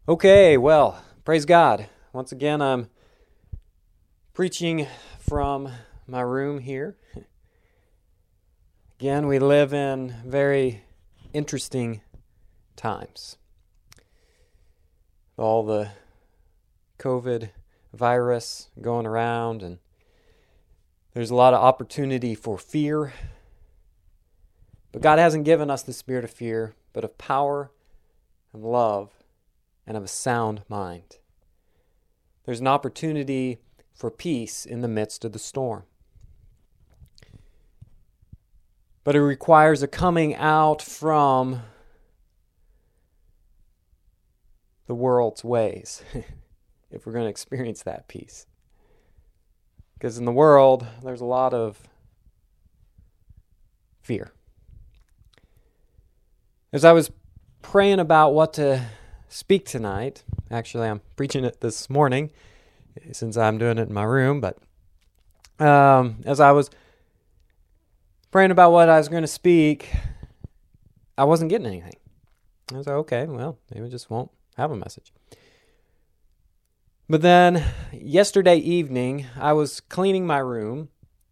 Okay, well, praise God. Once again, I'm preaching from my room here. Again, we live in very interesting times. All the COVID virus going around, and there's a lot of opportunity for fear. But God hasn't given us the spirit of fear, but of power and love and of a sound mind. There's an opportunity for peace in the midst of the storm. But it requires a coming out from the world's ways if we're going to experience that peace. Because in the world, there's a lot of fear. As I was praying about what to speak tonight, actually I'm preaching it this morning since I'm doing it in my room, but as I was praying about what I was going to speak, I wasn't getting anything. I was like, okay, well, maybe we just won't have a message. But then yesterday evening, I was cleaning my room,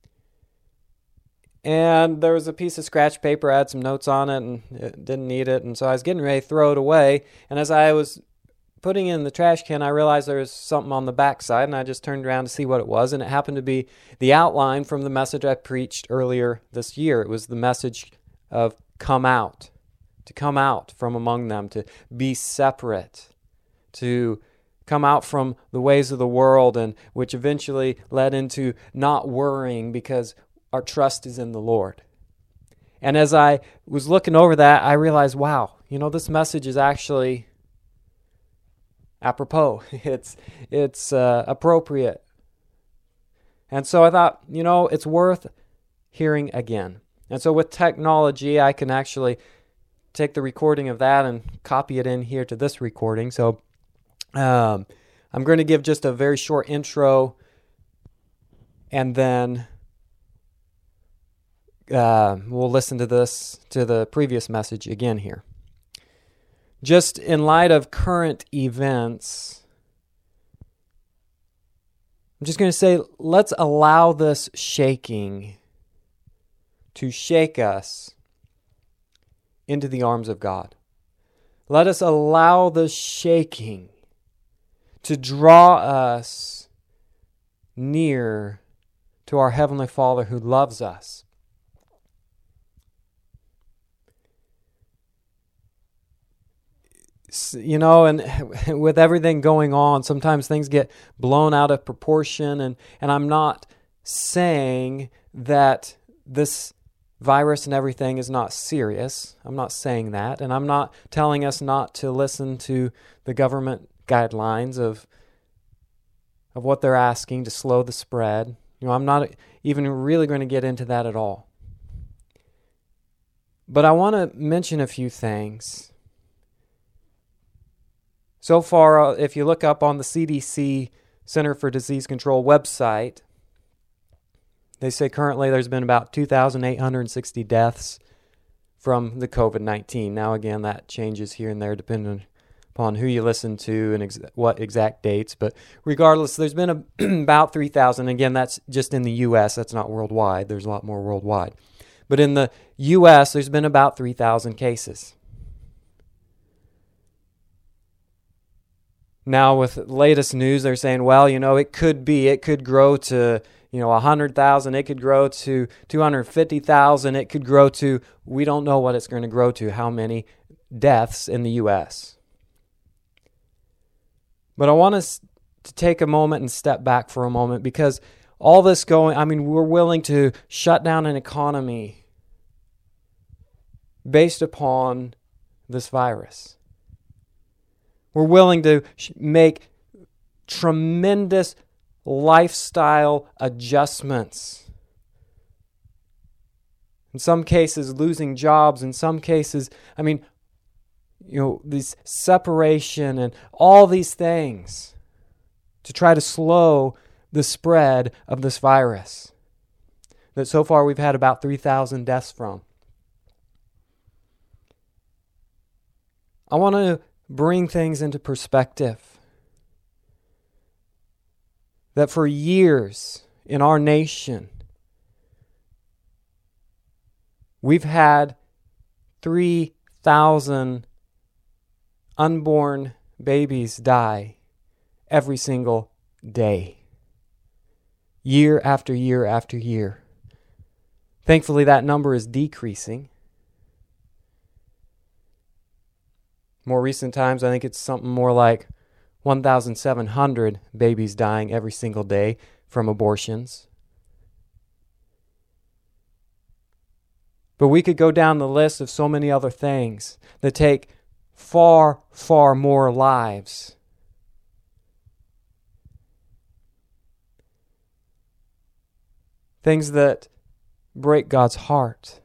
and there was a piece of scratch paper. I had some notes on it and it didn't need it. And so I was getting ready to throw it away. And as I was putting it in the trash can, I realized there was something on the backside. And I just turned around to see what it was. And it happened to be the outline from the message I preached earlier this year. It was the message of come out, to come out from among them, to be separate, to come out from the ways of the world, and which eventually led into not worrying because our trust is in the Lord. And as I was looking over that, I realized, wow, this message is actually apropos. It's appropriate. And so I thought, it's worth hearing again. And so with technology, I can actually take the recording of that and copy it in here to this recording. So I'm going to give just a very short intro, and then we'll listen to the previous message again here. Just in light of current events, I'm just going to say, let's allow this shaking to shake us into the arms of God. Let us allow the shaking to draw us near to our Heavenly Father who loves us. And with everything going on, sometimes things get blown out of proportion, and I'm not saying that this virus and everything is not serious. I'm not saying that, and I'm not telling us not to listen to the government guidelines of what they're asking to slow the spread. I'm not even really going to get into that at all. But I want to mention a few things. So far, if you look up on the CDC, Center for Disease Control website, they say currently there's been about 2,860 deaths from the COVID-19. Now, again, that changes here and there depending upon who you listen to and what exact dates. But regardless, there's been about 3,000. Again, that's just in the U.S. That's not worldwide. There's a lot more worldwide. But in the U.S., there's been about 3,000 cases. Now, with latest news, they're saying, well, it could grow to, 100,000. It could grow to 250,000. It could grow to, we don't know what it's going to grow to, how many deaths in the U.S. But I want us to take a moment and step back for a moment, because all this we're willing to shut down an economy based upon this virus. We're willing to make tremendous lifestyle adjustments. In some cases, losing jobs. In some cases, this separation and all these things to try to slow the spread of this virus that so far we've had about 3,000 deaths from. I want to bring things into perspective. That for years in our nation, we've had 3,000 unborn babies die every single day. Year after year after year. Thankfully, that number is decreasing. More recent times, I think it's something more like 1,700 babies dying every single day from abortions. But we could go down the list of so many other things that take far, far more lives. Things that break God's heart.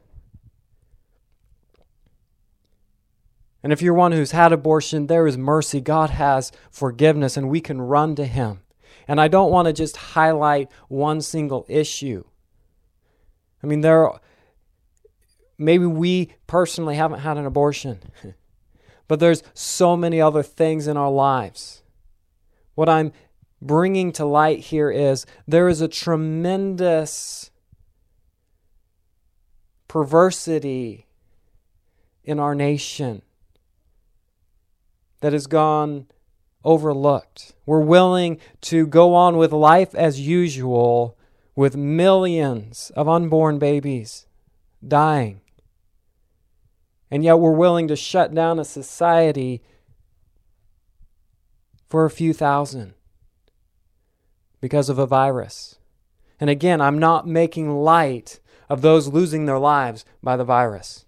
And if you're one who's had abortion, there is mercy. God has forgiveness, and we can run to Him. And I don't want to just highlight one single issue. I mean, maybe we personally haven't had an abortion, but there's so many other things in our lives. What I'm bringing to light here is there is a tremendous perversity in our nation that has gone overlooked. We're willing to go on with life as usual with millions of unborn babies dying. And yet we're willing to shut down a society for a few thousand because of a virus. And again, I'm not making light of those losing their lives by the virus.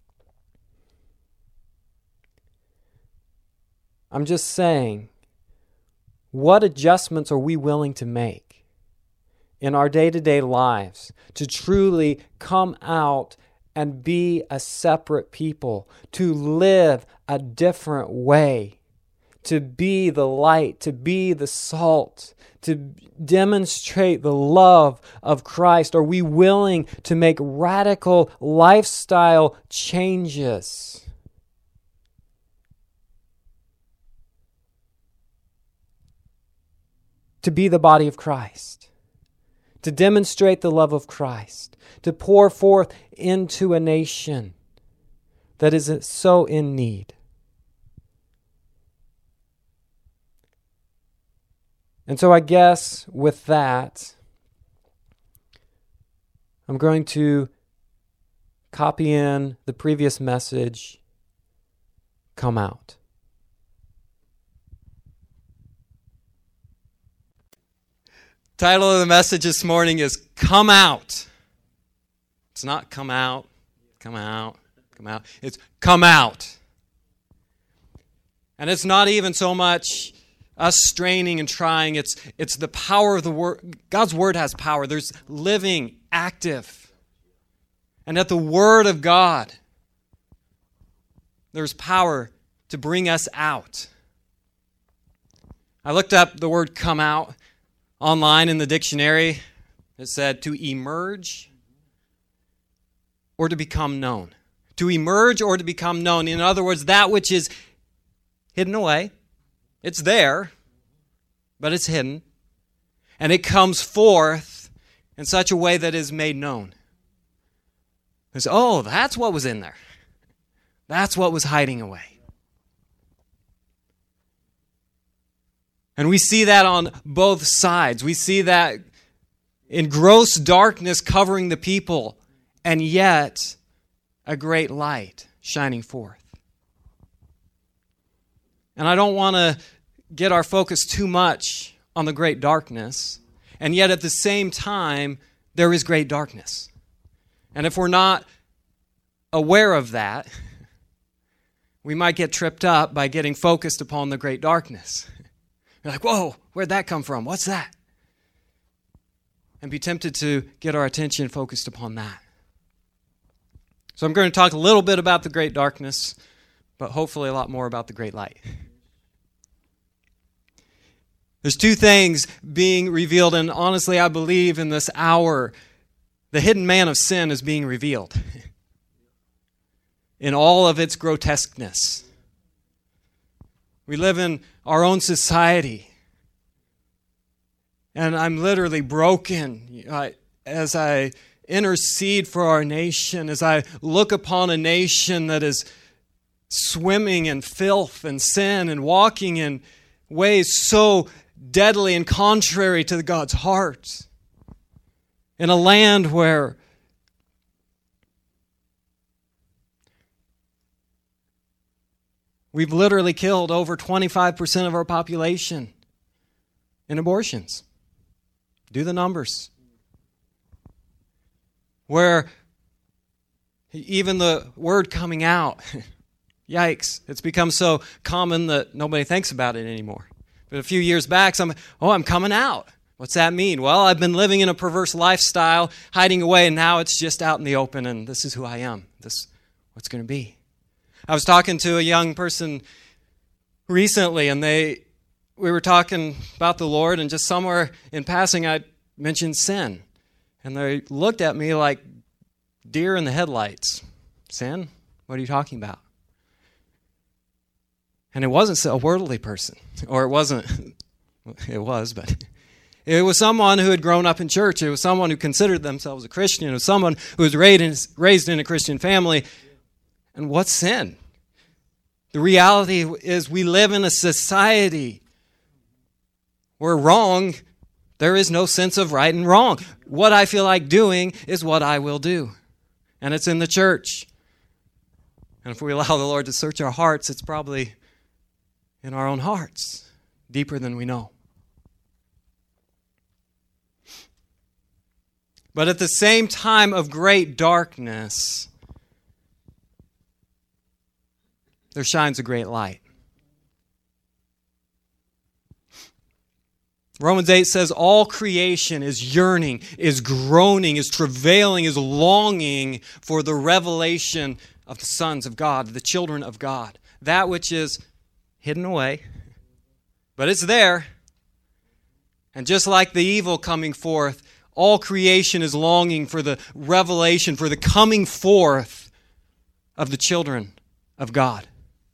I'm just saying, what adjustments are we willing to make in our day-to-day lives to truly come out and be a separate people, to live a different way, to be the light, to be the salt, to demonstrate the love of Christ? Are we willing to make radical lifestyle changes? To be the body of Christ, to demonstrate the love of Christ, to pour forth into a nation that is so in need. And so I guess with that, I'm going to copy in the previous message, come out. Title of the message this morning is Come Out. It's not come out, come out, come out. It's come out. And it's not even so much us straining and trying. It's the power of the Word. God's Word has power. There's living, active. And at the Word of God, there's power to bring us out. I looked up the word come out online in the dictionary. It said to emerge or to become known. To emerge or to become known. In other words, that which is hidden away. It's there, but it's hidden. And it comes forth in such a way that is made known. It's, oh, that's what was in there. That's what was hiding away. And we see that on both sides. We see that in gross darkness covering the people, and yet a great light shining forth. And I don't want to get our focus too much on the great darkness, and yet at the same time, there is great darkness. And if we're not aware of that, we might get tripped up by getting focused upon the great darkness. You're like, whoa, where'd that come from? What's that? And be tempted to get our attention focused upon that. So I'm going to talk a little bit about the great darkness, but hopefully a lot more about the great light. There's two things being revealed, and honestly, I believe in this hour, the hidden man of sin is being revealed in all of its grotesqueness. We live in our own society. And I'm literally broken as I intercede for our nation, as I look upon a nation that is swimming in filth and sin and walking in ways so deadly and contrary to God's heart. In a land where we've literally killed over 25% of our population in abortions. Do the numbers. Where even the word coming out, yikes, it's become so common that nobody thinks about it anymore. But a few years back, I'm coming out. What's that mean? Well, I've been living in a perverse lifestyle, hiding away, and now it's just out in the open, and this is who I am. This is what's going to be. I was talking to a young person recently, and we were talking about the Lord, and just somewhere in passing, I mentioned sin. And they looked at me like deer in the headlights. Sin? What are you talking about? And it wasn't a worldly person, or it was, but it was someone who had grown up in church. It was someone who considered themselves a Christian. It was someone who was raised in a Christian family. And what's sin? The reality is we live in a society where there is no sense of right and wrong. What I feel like doing is what I will do. And it's in the church. And if we allow the Lord to search our hearts, it's probably in our own hearts, deeper than we know. But at the same time of great darkness, there shines a great light. Romans 8 says all creation is yearning, is groaning, is travailing, is longing for the revelation of the sons of God, the children of God. That which is hidden away, but it's there. And just like the evil coming forth, all creation is longing for the revelation, for the coming forth of the children of God.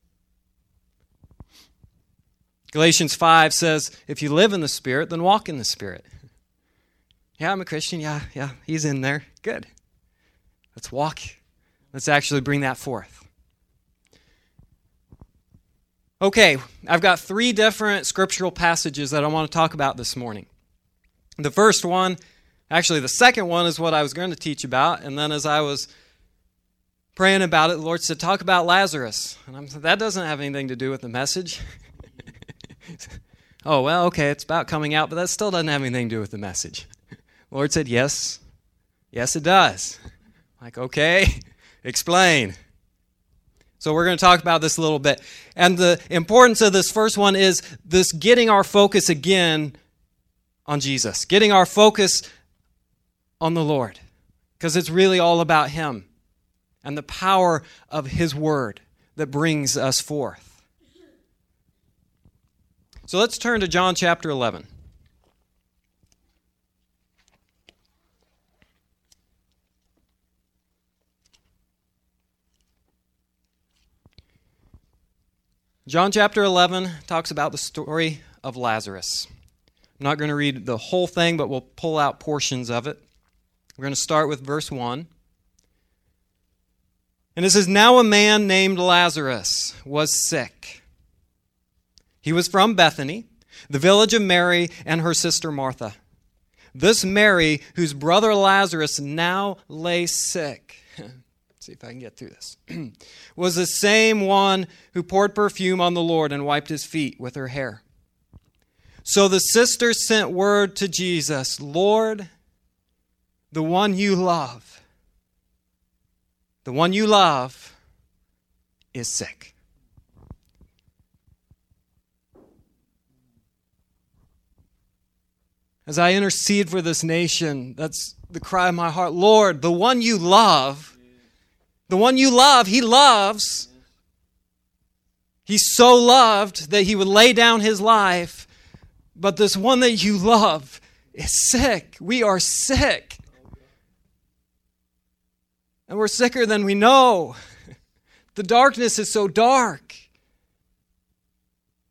Galatians 5 says, if you live in the Spirit, then walk in the Spirit. Yeah, I'm a Christian. Yeah, he's in there. Good. Let's walk. Let's actually bring that forth. Okay, I've got 3 different scriptural passages that I want to talk about this morning. The first one, actually the second one, is what I was going to teach about. And then as I was praying about it, the Lord said, talk about Lazarus. And I said, that doesn't have anything to do with the message. Oh, well, okay, it's about coming out, but that still doesn't have anything to do with the message. The Lord said, yes, it does. I'm like, okay, explain. So we're going to talk about this a little bit. And the importance of this first one is this getting our focus again on Jesus, getting our focus on the Lord, because it's really all about Him and the power of His Word that brings us forth. So let's turn to John chapter 11. John chapter 11 talks about the story of Lazarus. I'm not going to read the whole thing, but we'll pull out portions of it. We're going to start with verse 1. And it says, now a man named Lazarus was sick. He was from Bethany, the village of Mary and her sister Martha. This Mary, whose brother Lazarus now lay sick, let's see if I can get through this, was the same one who poured perfume on the Lord and wiped his feet with her hair. So the sisters sent word to Jesus, Lord, the one you love is sick. As I intercede for this nation, that's the cry of my heart. Lord, the one you love, He loves. He's so loved that He would lay down His life. But this one that you love is sick. We are sick. And we're sicker than we know. The darkness is so dark.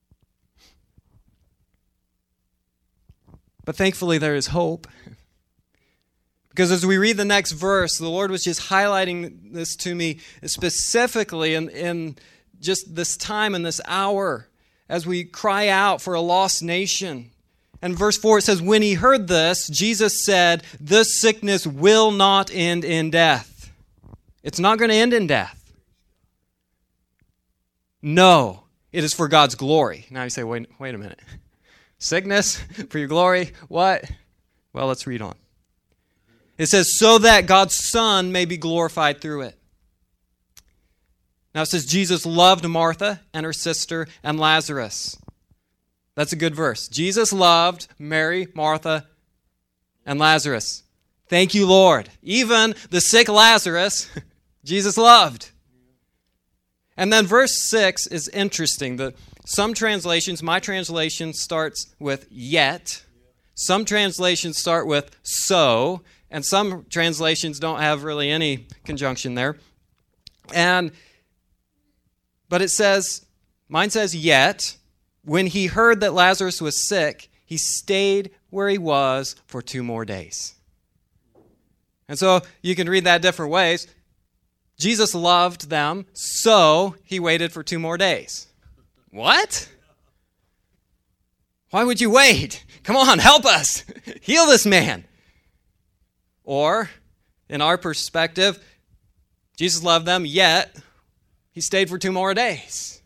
But thankfully there is hope. Because as we read the next verse, the Lord was just highlighting this to me specifically in just this time and this hour as we cry out for a lost nation. And verse 4, it says, when he heard this, Jesus said, this sickness will not end in death. It's not going to end in death. No, it is for God's glory. Now you say, wait a minute. Sickness for your glory? What? Well, let's read on. It says, so that God's Son may be glorified through it. Now it says, Jesus loved Martha and her sister and Lazarus. That's a good verse. Jesus loved Mary, Martha, and Lazarus. Thank you, Lord. Even the sick Lazarus, Jesus loved. And then verse 6 is interesting. Some translations, my translation starts with yet. Some translations start with so. And some translations don't have really any conjunction there. But it says, mine says yet, when he heard that Lazarus was sick, he stayed where he was for 2 more days. And so you can read that different ways. Jesus loved them, so he waited for 2 more days. What? Why would you wait? Come on, help us. Heal this man. Or, in our perspective, Jesus loved them, yet he stayed for 2 more days.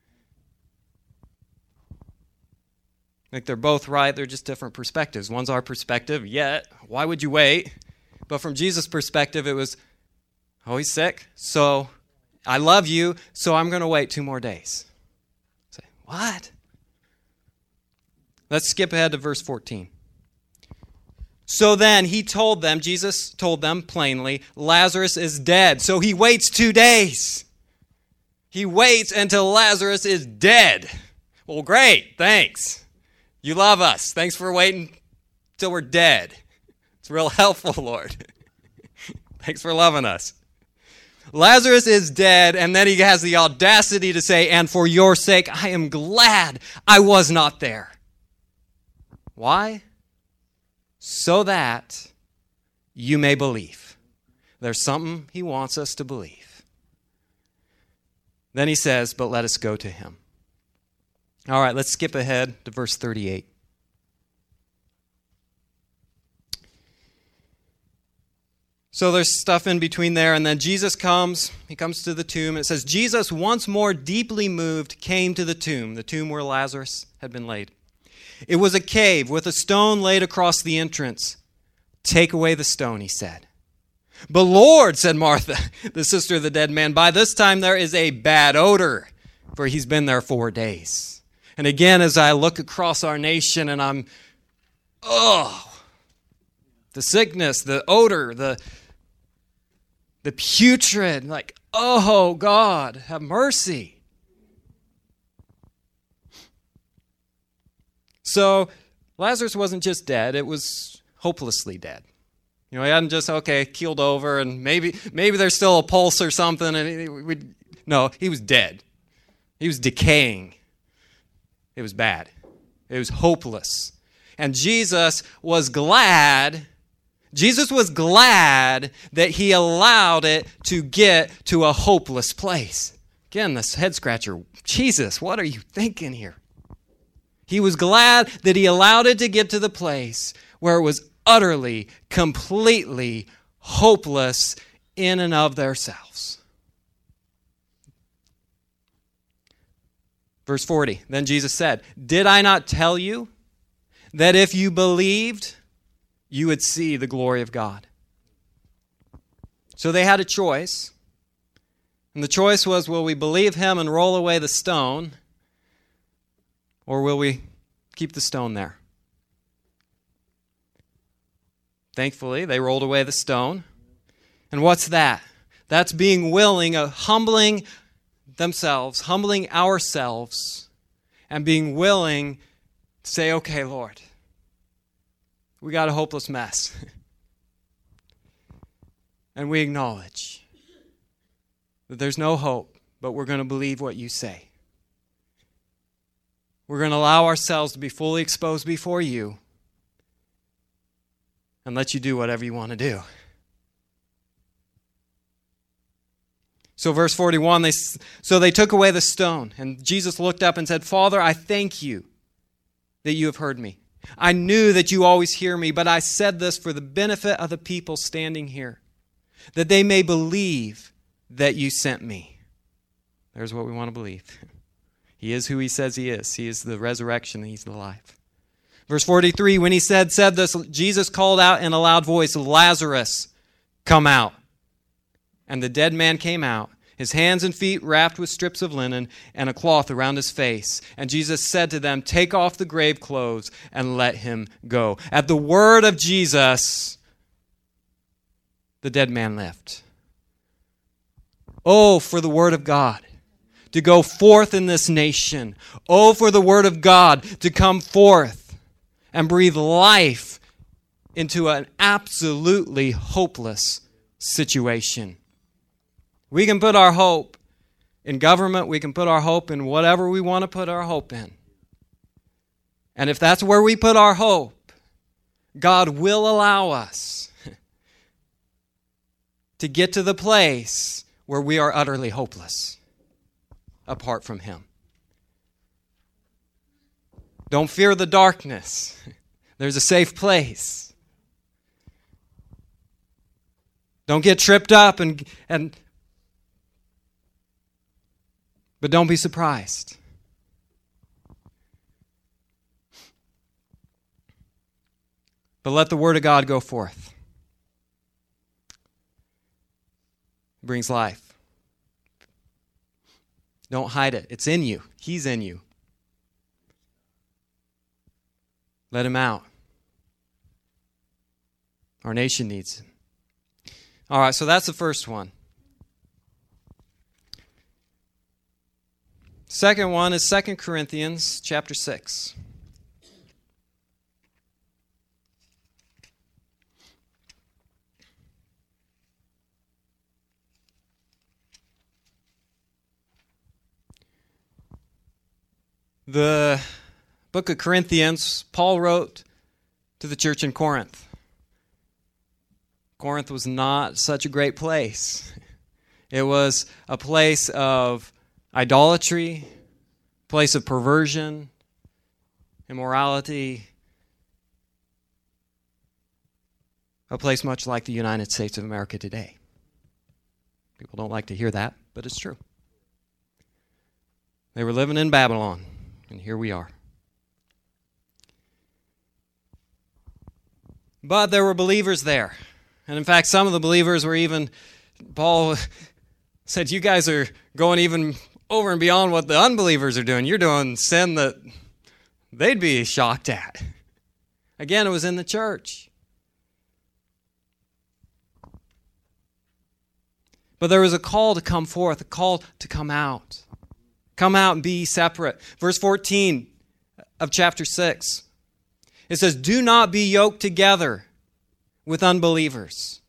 Like they're both right, they're just different perspectives. One's our perspective, yet, why would you wait? But from Jesus' perspective, it was, oh, he's sick, so I love you, so I'm going to wait 2 more days. Say, what? Let's skip ahead to verse 14. So then he told them, Jesus told them plainly, Lazarus is dead. So he waits 2 days. He waits until Lazarus is dead. Well, great, thanks. You love us. Thanks for waiting till we're dead. It's real helpful, Lord. Thanks for loving us. Lazarus is dead, and then he has the audacity to say, and for your sake, I am glad I was not there. Why? So that you may believe. There's something he wants us to believe. Then he says, but let us go to him. All right, let's skip ahead to verse 38. So there's stuff in between there, and then Jesus comes. He comes to the tomb. It says, Jesus, once more deeply moved, came to the tomb where Lazarus had been laid. It was a cave with a stone laid across the entrance. Take away the stone, he said. But Lord, said Martha, the sister of the dead man, by this time there is a bad odor, for he's been there 4 days. And again, as I look across our nation and I'm, the sickness, the odor, the putrid, like, oh, God, have mercy. So Lazarus wasn't just dead, it was hopelessly dead. He hadn't just, keeled over and maybe there's still a pulse or something. And no, he was dead. He was decaying. It was bad. It was hopeless. And Jesus was glad that he allowed it to get to a hopeless place. Again, this head scratcher. Jesus, what are you thinking here? He was glad that he allowed it to get to the place where it was utterly, completely hopeless in and of themselves. Verse 40, then Jesus said, did I not tell you that if you believed, you would see the glory of God? So they had a choice. And the choice was, will we believe him and roll away the stone? Or will we keep the stone there? Thankfully, they rolled away the stone. And what's that? That's being willing, humbling themselves, humbling ourselves, and being willing to say, okay, Lord, we got a hopeless mess. And we acknowledge that there's no hope, but we're going to believe what you say. We're going to allow ourselves to be fully exposed before you. and let you do whatever you want to do. So verse 41, they took away the stone, and Jesus looked up and said, Father, I thank you that you have heard me. I knew that you always hear me, but I said this for the benefit of the people standing here, that they may believe that you sent me. There's what we want to believe. He is who he says he is. He is the resurrection, he's the life. Verse 43, when he said this, Jesus called out in a loud voice, Lazarus, come out. And the dead man came out, his hands and feet wrapped with strips of linen and a cloth around his face. And Jesus said to them, take off the grave clothes and let him go. At the word of Jesus, the dead man lived. Oh, for the word of God to go forth in this nation. Oh, for the word of God to come forth and breathe life into an absolutely hopeless situation. We can put our hope in government. We can put our hope in whatever we want to put our hope in. And if that's where we put our hope, God will allow us to get to the place where we are utterly hopeless apart from Him. Don't fear the darkness. There's a safe place. Don't get tripped up but don't be surprised. But let the word of God go forth. It brings life. Don't hide it. It's in you. He's in you. Let him out. Our nation needs him. All right, so that's the first one. Second one is 2 Corinthians chapter 6. The book of Corinthians, Paul wrote to the church in Corinth. Corinth was not such a great place. It was a place of idolatry, place of perversion, immorality, a place much like the United States of America today. People don't like to hear that, but it's true. They were living in Babylon, and here we are. But there were believers there. And in fact, some of the believers were even, Paul said, you guys are going even over and beyond what the unbelievers are doing. You're doing sin that they'd be shocked at. Again, it was in the church. But there was a call to come forth, a call to come out. Come out and be separate. Verse 14 of chapter 6. It says, do not be yoked together with unbelievers.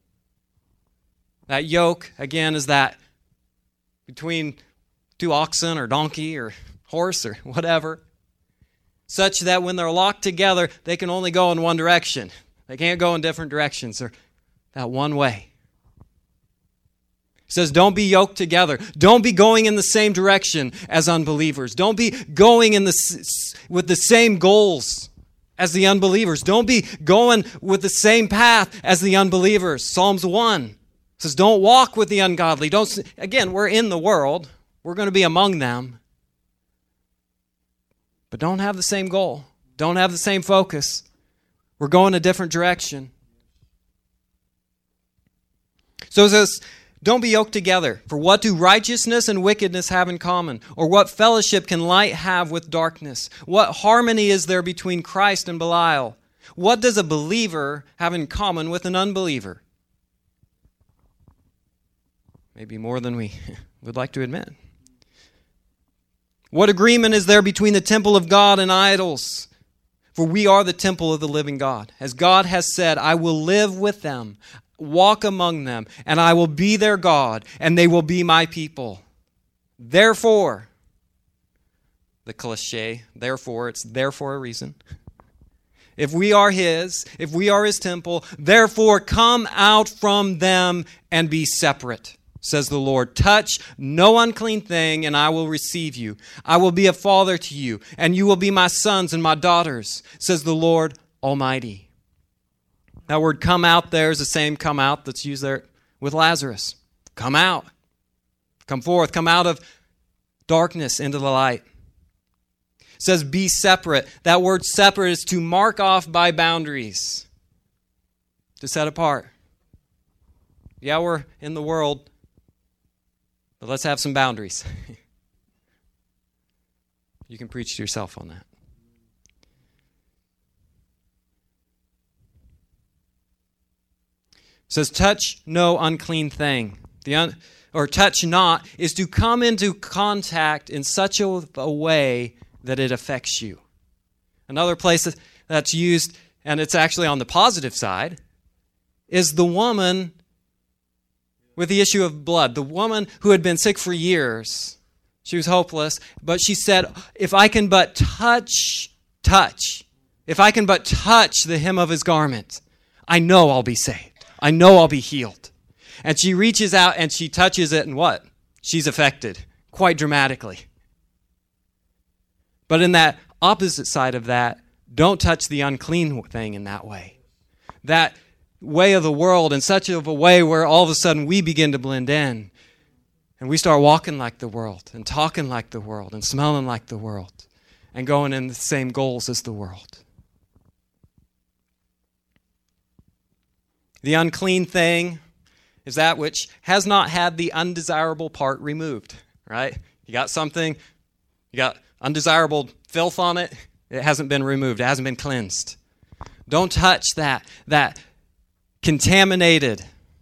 That yoke, again, is that between two oxen or donkey or horse or whatever, such that when they're locked together, they can only go in one direction. They can't go in different directions. They're that one way. It says, don't be yoked together. Don't be going in the same direction as unbelievers. Don't be going with the same goals as the unbelievers. Don't be going with the same path as the unbelievers. Psalms 1 says, don't walk with the ungodly. Again, we're in the world. We're going to be among them. But don't have the same goal. Don't have the same focus. We're going a different direction. So it says, don't be yoked together. For what do righteousness and wickedness have in common? Or what fellowship can light have with darkness? What harmony is there between Christ and Belial? What does a believer have in common with an unbeliever? Maybe more than we would like to admit. What agreement is there between the temple of God and idols? For we are the temple of the living God. As God has said, I will live with them, walk among them, and I will be their God, and they will be my people. Therefore, the cliche, therefore, it's there for a reason. if we are his, if we are his temple, therefore come out from them and be separate, says the Lord. Touch no unclean thing, and I will receive you. I will be a father to you, and you will be my sons and my daughters, says the Lord Almighty. That word come out there is the same come out that's used there with Lazarus. Come out. Come forth. Come out of darkness into the light. It says be separate. That word separate is to mark off by boundaries. To set apart. Yeah, we're in the world, but let's have some boundaries. You can preach to yourself on that. It says, touch no unclean thing. Or touch not is to come into contact in such a way that it affects you. Another place that's used, and it's actually on the positive side, is the woman with the issue of blood. The woman who had been sick for years. She was hopeless, but she said, if I can but touch, if I can but touch the hem of his garment, I know I'll be saved. I know I'll be healed. And she reaches out and she touches it, and what? She's affected quite dramatically. But in that opposite side of that, don't touch the unclean thing in that way. That way of the world in such a way where all of a sudden we begin to blend in. And we start walking like the world and talking like the world and smelling like the world and going in the same goals as the world. The unclean thing is that which has not had the undesirable part removed, right? You got something, you got undesirable filth on it, it hasn't been removed, it hasn't been cleansed. Don't touch that contaminated,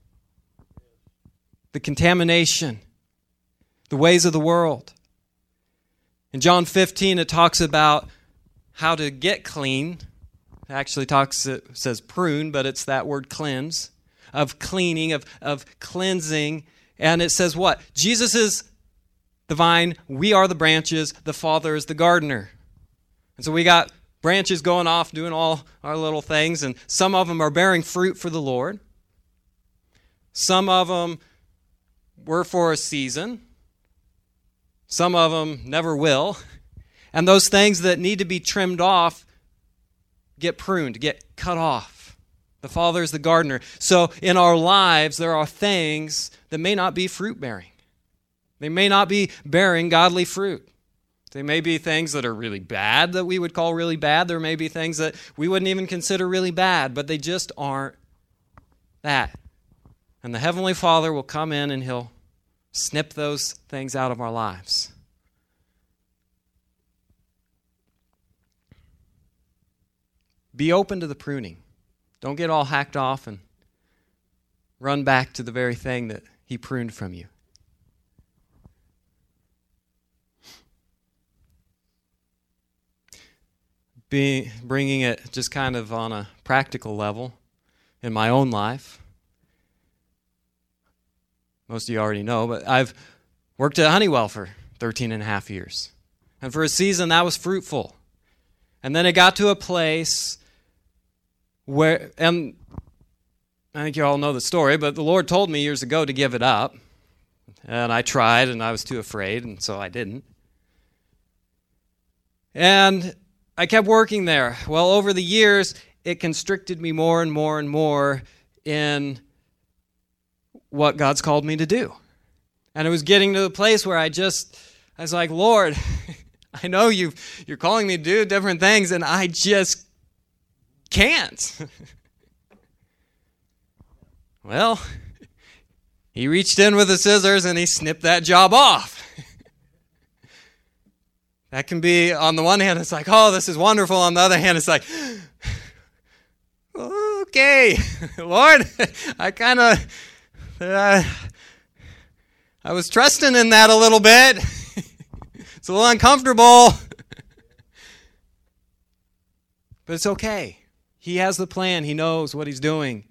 the contamination, the ways of the world. In John 15, it talks about how to get clean. It actually it says prune, but it's that word cleanse, of cleaning, of cleansing. And it says what? Jesus is the vine, we are the branches, the Father is the gardener. And so we got branches going off, doing all our little things, and some of them are bearing fruit for the Lord. Some of them were for a season. Some of them never will. And those things that need to be trimmed off get pruned, get cut off. The Father is the gardener. So in our lives, there are things that may not be fruit-bearing. They may not be bearing godly fruit. They may be things that are really bad that we would call really bad. There may be things that we wouldn't even consider really bad, but they just aren't that. And the Heavenly Father will come in and He'll snip those things out of our lives. Be open to the pruning. Don't get all hacked off and run back to the very thing that He pruned from you. Bringing it just kind of on a practical level in my own life. Most of you already know, but I've worked at Honeywell for 13 and a half years. And for a season, that was fruitful. And then it got to a place where, and I think you all know the story, but the Lord told me years ago to give it up. And I tried, and I was too afraid, and so I didn't. And I kept working there. Well, over the years, it constricted me more and more and more in what God's called me to do. And it was getting to the place where I was like, Lord, I know you're calling me to do different things, and I just can't. Well, He reached in with the scissors and He snipped that job off. That can be, on the one hand, it's like, oh, this is wonderful. On the other hand, it's like, okay, Lord, I was trusting in that a little bit. It's a little uncomfortable. But it's okay. He has the plan. He knows what He's doing.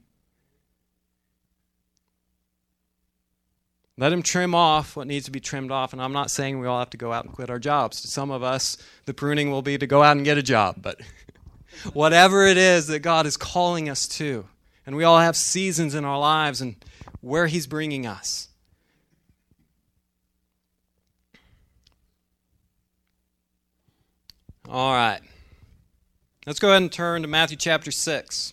Let Him trim off what needs to be trimmed off. And I'm not saying we all have to go out and quit our jobs. To some of us, the pruning will be to go out and get a job. But Whatever it is that God is calling us to. And we all have seasons in our lives and where He's bringing us. All right. Let's go ahead and turn to Matthew chapter 6.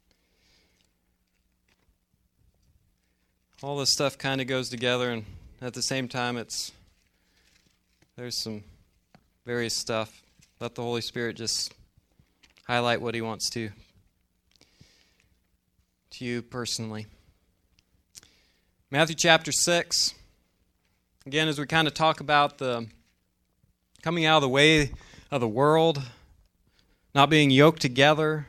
All this stuff kind of goes together, and at the same time, there's some various stuff. Let the Holy Spirit just highlight what He wants to you personally. Matthew chapter 6. Again, as we kind of talk about the coming out of the way of the world, not being yoked together.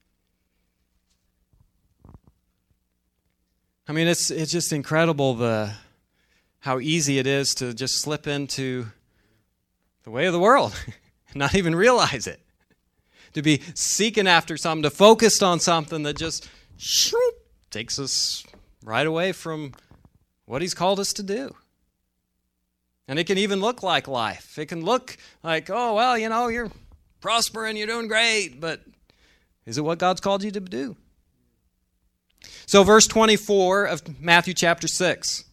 I mean, it's just incredible how easy it is to just slip into the way of the world and not even realize it. To be seeking after something, to focus on something that just takes us right away from what He's called us to do. And it can even look like life. It can look like, oh, well, you're prospering, you're doing great, but is it what God's called you to do? So verse 24 of Matthew chapter 6.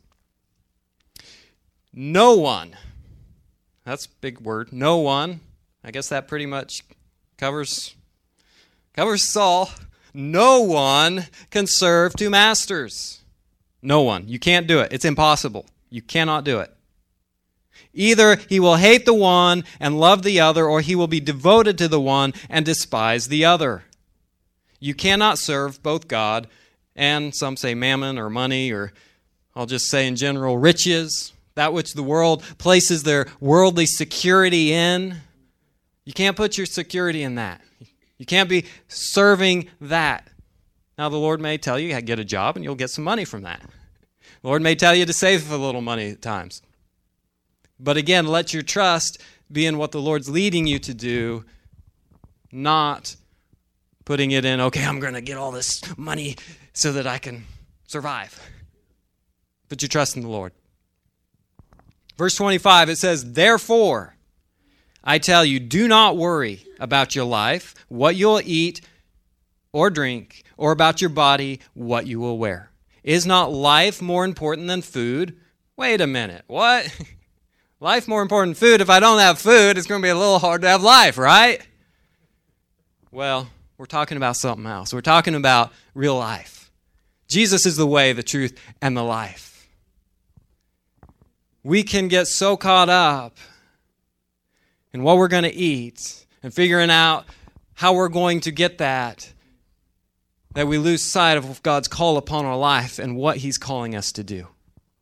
No one, that's a big word, no one, I guess that pretty much covers Saul. No one can serve two masters. No one. You can't do it. It's impossible. You cannot do it. Either he will hate the one and love the other, or he will be devoted to the one and despise the other. You cannot serve both God and, some say, mammon or money, or I'll just say in general, riches, that which the world places their worldly security in. You can't put your security in that. You can't be serving that. Now, the Lord may tell you, get a job and you'll get some money from that. The Lord may tell you to save a little money at times. But again, let your trust be in what the Lord's leading you to do, not putting it in, okay, I'm going to get all this money so that I can survive. Put your trust in the Lord. Verse 25, it says, therefore, I tell you, do not worry about your life, what you'll eat or drink, or about your body, what you will wear. Is not life more important than food? Wait a minute, what? Life more important than food? If I don't have food, it's going to be a little hard to have life, right? Well, we're talking about something else. We're talking about real life. Jesus is the way, the truth, and the life. We can get so caught up in what we're going to eat and figuring out how we're going to get that we lose sight of God's call upon our life and what He's calling us to do.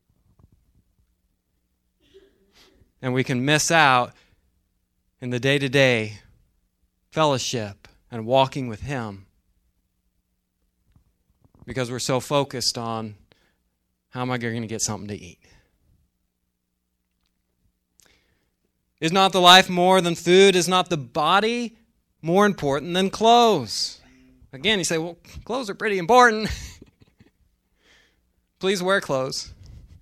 And we can miss out in the day-to-day fellowship and walking with Him because we're so focused on how am I going to get something to eat. Is not the life more than food? Is not the body more important than clothes? Again, you say, well, clothes are pretty important. Please wear clothes.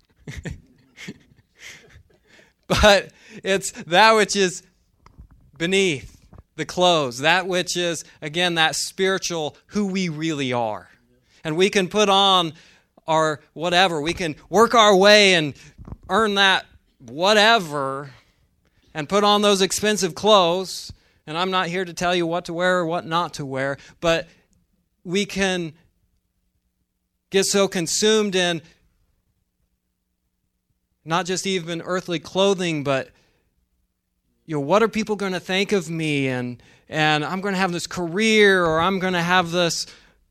But it's that which is beneath the clothes, that which is, again, that spiritual, who we really are. And we can put on our whatever. We can work our way and earn that whatever and put on those expensive clothes. And I'm not here to tell you what to wear or what not to wear, but we can get so consumed in not just even earthly clothing, but what are people going to think of me? And I'm going to have this career, or I'm going to have this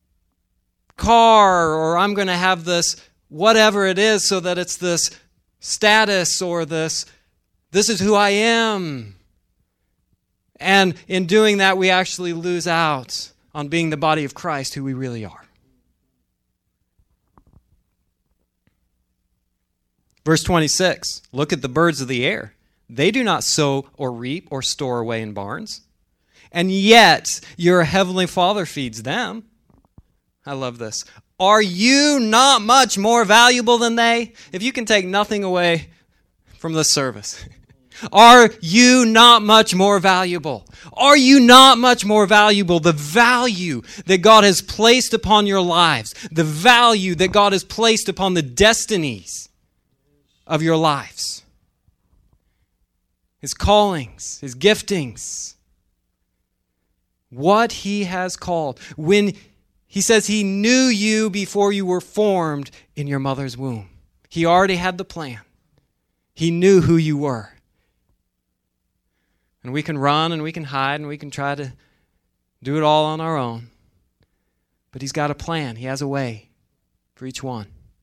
car, or I'm going to have this whatever it is, so that it's this status or this is who I am. And in doing that, we actually lose out on being the body of Christ, who we really are. Verse 26, look at the birds of the air. They do not sow or reap or store away in barns, and yet your heavenly Father feeds them. I love this. Are you not much more valuable than they? If you can take nothing away from this service, Are you not much more valuable? Are you not much more valuable? The value that God has placed upon your lives, the value that God has placed upon the destinies of your lives, His callings, His giftings, what He has called. When He says He knew you before you were formed in your mother's womb. He already had the plan. He knew who you were. And we can run and we can hide and we can try to do it all on our own. But He's got a plan. He has a way for each one.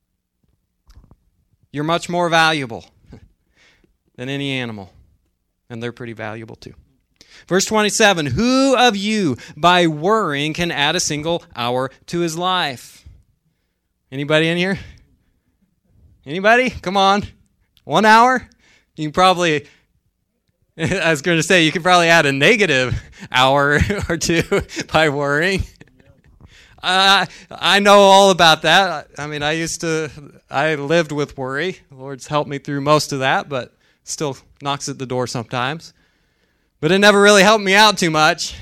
You're much more valuable than any animal. And they're pretty valuable too. Verse 27, who of you by worrying can add a single hour to his life? Anybody in here? Anybody? Come on. 1 hour? You can probably, I was going to say, you could probably add a negative hour or two by worrying. I know all about that. I mean, I lived with worry. The Lord's helped me through most of that, but still knocks at the door sometimes. But it never really helped me out too much.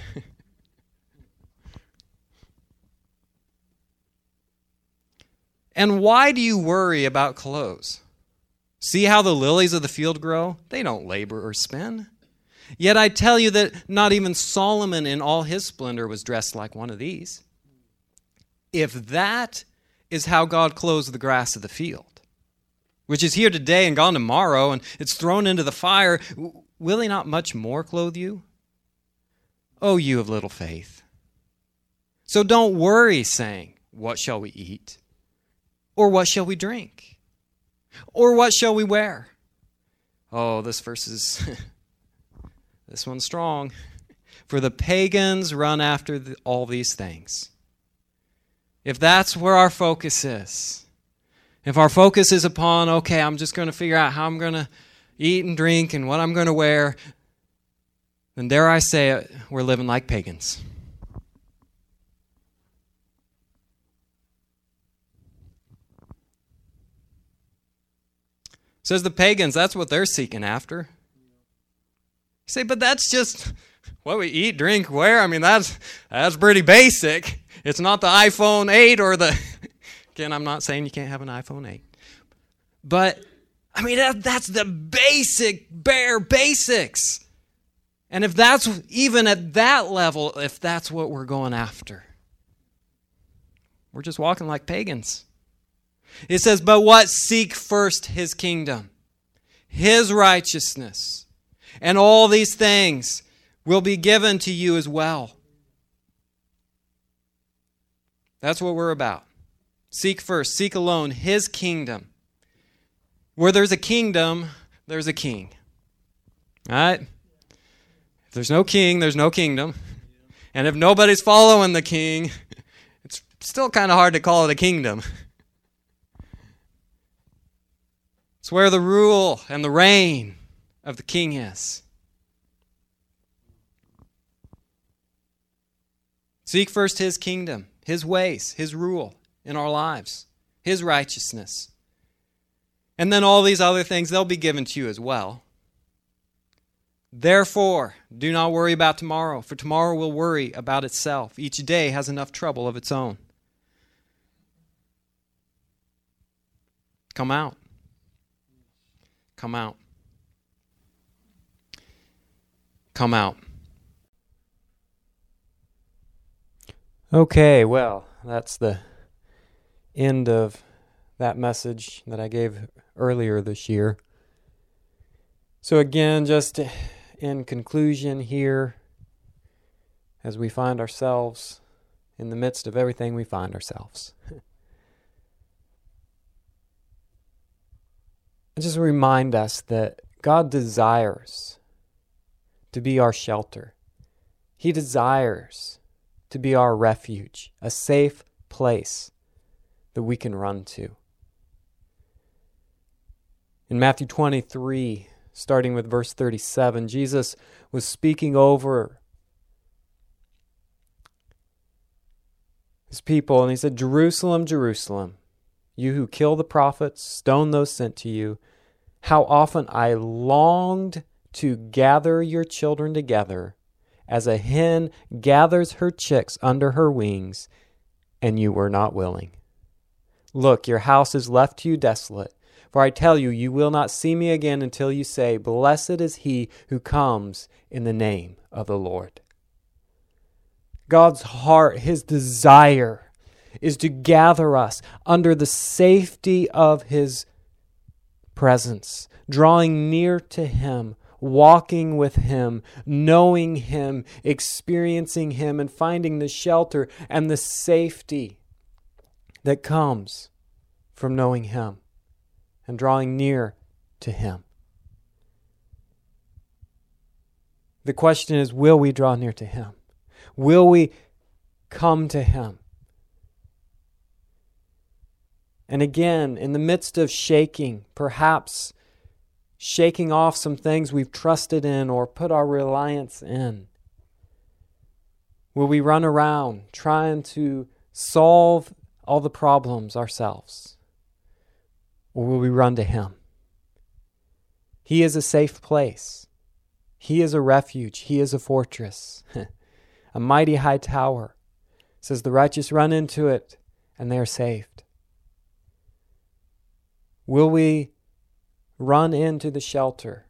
And why do you worry about clothes? See how the lilies of the field grow? They don't labor or spin. Yet I tell you that not even Solomon in all his splendor was dressed like one of these. If that is how God clothes the grass of the field, which is here today and gone tomorrow, and it's thrown into the fire, will He not much more clothe you? O you of little faith. So don't worry, saying, what shall we eat? Or what shall we drink? Or what shall we wear? Oh, this verse is, this one's strong. For the pagans run after all these things. If that's where our focus is, if our focus is upon, okay, I'm just going to figure out how I'm going to eat and drink and what I'm going to wear, then dare I say it, we're living like pagans. Says the pagans, that's what they're seeking after. You say, but that's just what we eat, drink, wear. I mean, that's pretty basic. It's not the iPhone 8 or the... Again, I'm not saying you can't have an iPhone 8. But, I mean, that's the basic, bare basics. And if that's, even at that level, if that's what we're going after, we're just walking like pagans. It says, but what? Seek first His kingdom, His righteousness, and all these things will be given to you as well. That's what we're about. Seek first, seek alone His kingdom. Where there's a kingdom, there's a king. All right? If there's no king, there's no kingdom. And if nobody's following the king, it's still kind of hard to call it a kingdom. It's where the rule and the reign of the king is. Seek first His kingdom, His ways, His rule in our lives, His righteousness. And then all these other things, they'll be given to you as well. Therefore, do not worry about tomorrow, for tomorrow will worry about itself. Each day has enough trouble of its own. Come out. Come out. Come out. Okay, well, that's the end of that message that I gave earlier this year. So again, just in conclusion here, as we find ourselves in the midst of everything we find ourselves, just remind us that God desires to be our shelter. He desires to be our refuge, a safe place that we can run to. In Matthew 23, starting with verse 37, Jesus was speaking over His people, and He said, Jerusalem, Jerusalem, you who kill the prophets, stone those sent to you, how often I longed to gather your children together as a hen gathers her chicks under her wings, and you were not willing. Look, your house is left to you desolate. For I tell you, you will not see me again until you say, Blessed is he who comes in the name of the Lord. God's heart, his desire, is to gather us under the safety of his presence, drawing near to him, walking with him, knowing him, experiencing him, and finding the shelter and the safety that comes from knowing him and drawing near to him. The question is, will we draw near to him? Will we come to him? And again, in the midst of shaking, perhaps shaking off some things we've trusted in or put our reliance in, will we run around trying to solve all the problems ourselves? Or will we run to him? He is a safe place. He is a refuge. He is a fortress. A mighty high tower. It says the righteous run into it and they are saved. Will we run into the shelter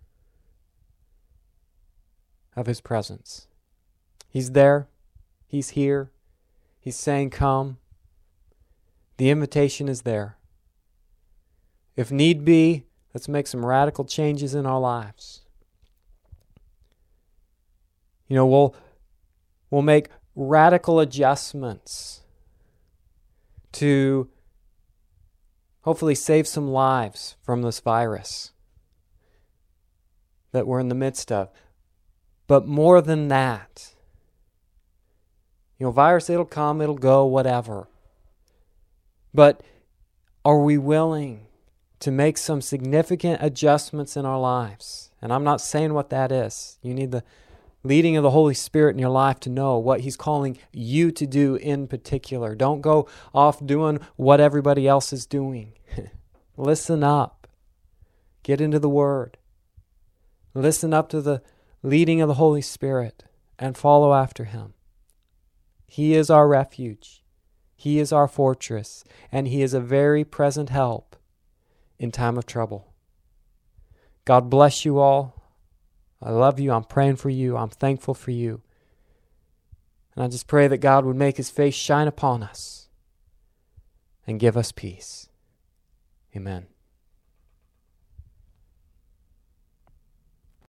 of his presence? He's there. He's here. He's saying, come. The invitation is there. If need be, let's make some radical changes in our lives. You know, we'll make radical adjustments to hopefully save some lives from this virus that we're in the midst of. But more than that, you know, virus, it'll come, it'll go, whatever. But are we willing to make some significant adjustments in our lives? And I'm not saying what that is. You need the leading of the Holy Spirit in your life to know what he's calling you to do in particular. Don't go off doing what everybody else is doing. Listen up. Get into the Word. Listen up to the leading of the Holy Spirit and follow after him. He is our refuge. He is our fortress, and he is a very present help in time of trouble. God bless you all. I love you. I'm praying for you. I'm thankful for you. And I just pray that God would make his face shine upon us and give us peace. Amen.